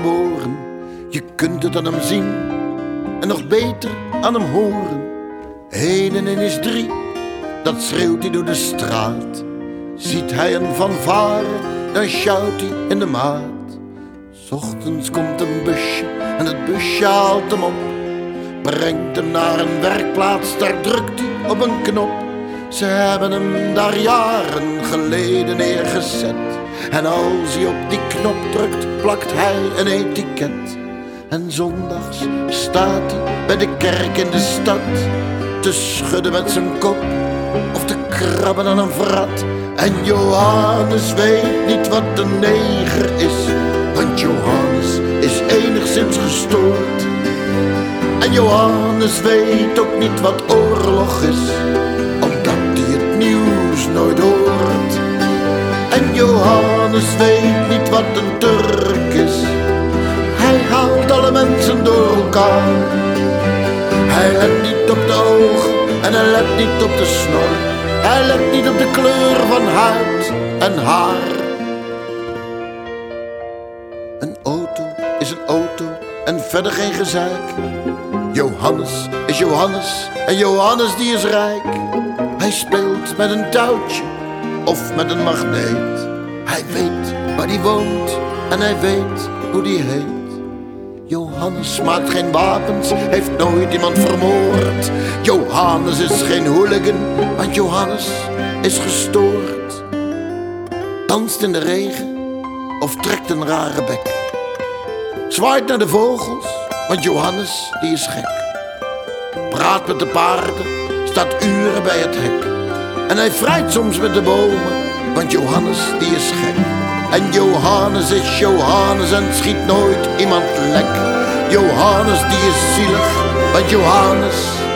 geboren. Je kunt het aan hem zien en nog beter aan hem horen. 1 en 1 is 3, dat schreeuwt hij door de straat. Ziet hij een fanfare, dan sjouwt hij in de maat. 's Ochtends komt een busje en het busje haalt hem op. Brengt hem naar een werkplaats, daar drukt hij op een knop. Ze hebben hem daar jaren geleden neergezet. En als hij op die knop drukt, plakt hij een etiket. En zondags staat hij bij de kerk in de stad te schudden met zijn kop of te krabben aan een vrat. En Johannes weet niet wat een neger is, want Johannes is enigszins gestoord. En Johannes weet ook niet wat oorlog is, omdat hij het nieuws nooit hoort. En Johannes weet niet wat een Turk is, hij haalt alle mensen door elkaar. Hij let niet op de ogen en hij let niet op de snor. Hij let niet op de kleur van huid en haar. Een auto is een auto en verder geen gezeik. Johannes is Johannes en Johannes die is rijk. Hij speelt met een touwtje of met een magneet. Hij weet waar hij woont en hij weet hoe die heet. Johannes maakt geen wapens, heeft nooit iemand vermoord. Johannes is geen hooligan, want Johannes is gestoord. Danst in de regen of trekt een rare bek. Zwaait naar de vogels, want Johannes die is gek. Praat met de paarden, staat uren bij het hek. En hij vrijt soms met de bomen, want Johannes die is gek. En Johannes is Johannes en schiet nooit iemand lek. Johannes die is zielig, want Johannes